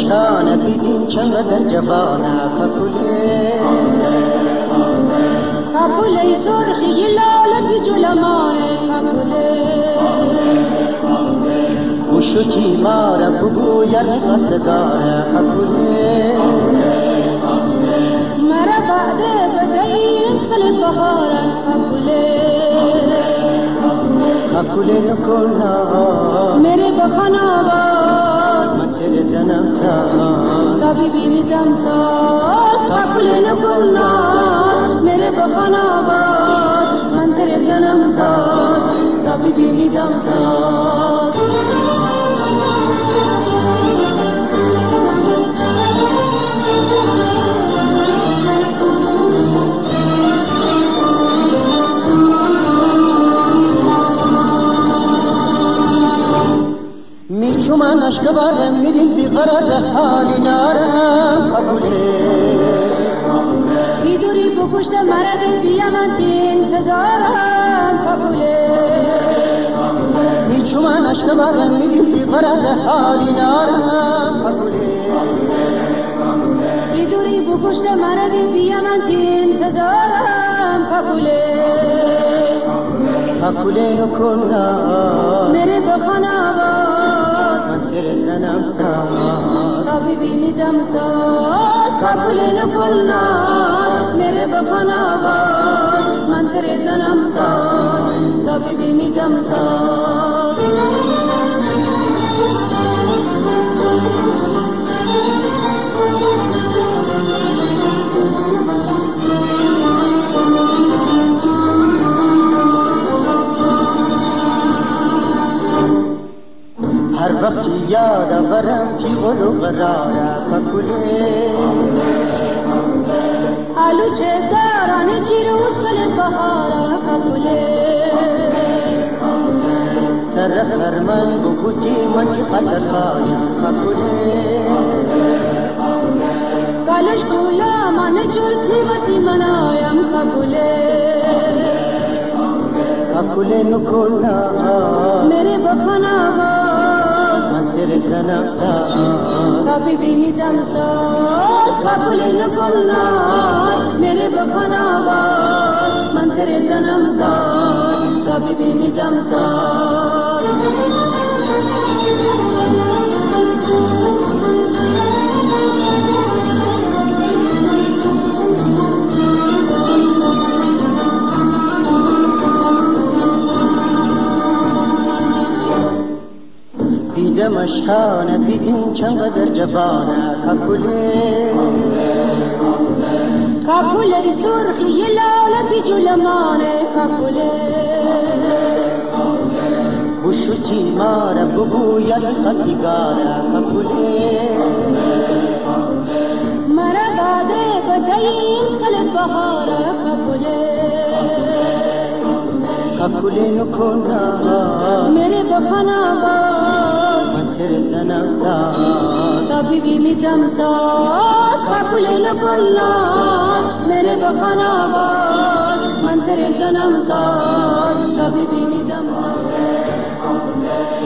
اشکانه بیدین چقدر جوانه کپوله سرخی لاله بی جلمانه بوشتی ماره بگوید قصداره مرا بعده بدهیم سل بهاره کپوله نکنه میره بخانا باز من تیره زنم ساز طبیبی میدم ساز کپوله نکنه میره بخانا باز من تیره زنم ساز طبیبی میدم ساز میچو من عشق بردم میدیم بی قرار حالی نارم تی دوری بکشت مرد بیا من تی انتظارم میچو من عشق بردم میدیم بی قرار حالی نارم تی دوری بکشت مرد بیا من تی انتظارم کپوله نکنه میره بخانا من تیره زنم ساز طبیبی میدم ساز کپوله نکنه میره بخانا من تیره زنم ساز طبیبی میدم ساز هر وقت یاد آورم تی قلو قراره آلو چه زاران جیرو سل بهاره سر خرمن بکوتی من کی خطر خایم کالش کولا من جلتی وتی منایم کپوله نکنه میره بخانا من تیره زنم ساز طبیبی میدم ساز کپوله نکنه میره بخانا من تیره زنم ساز طبیبی میدم ساز دیدم اشکانه بیدین چقدر جوانه کپوله سرخی لاله بی جلمانه بوشتی ماره بگوید قصیگاره مرا بعده بدهیم سل بهاره کپوله نکنه میره بخانا من تیره زنم ساز طبیبی میدم ساز کپوله نکنه میره بخانا من تیره زنم ساز طبیبی میدم ساز